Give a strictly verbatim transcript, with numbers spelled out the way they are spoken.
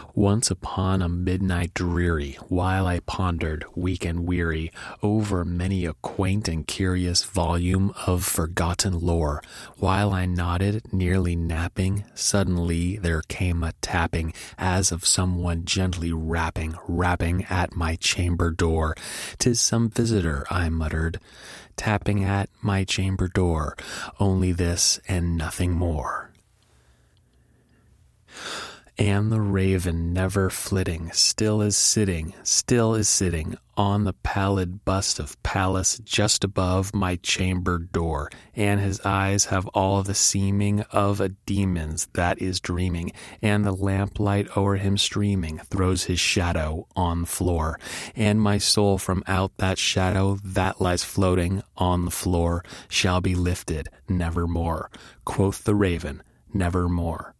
Once upon a midnight dreary, while I pondered, weak and weary, over many a quaint and curious volume of forgotten lore, while I nodded, nearly napping, suddenly there came a tapping, as of someone gently rapping, rapping at my chamber door. "'Tis some visitor," I muttered, "tapping at my chamber door, only this and nothing more." And the raven, never flitting, still is sitting, still is sitting on the pallid bust of Pallas just above my chamber door, and his eyes have all the seeming of a demon's that is dreaming, and the lamplight o'er him streaming throws his shadow on the floor, and my soul from out that shadow that lies floating on the floor shall be lifted nevermore. Quoth the raven, nevermore.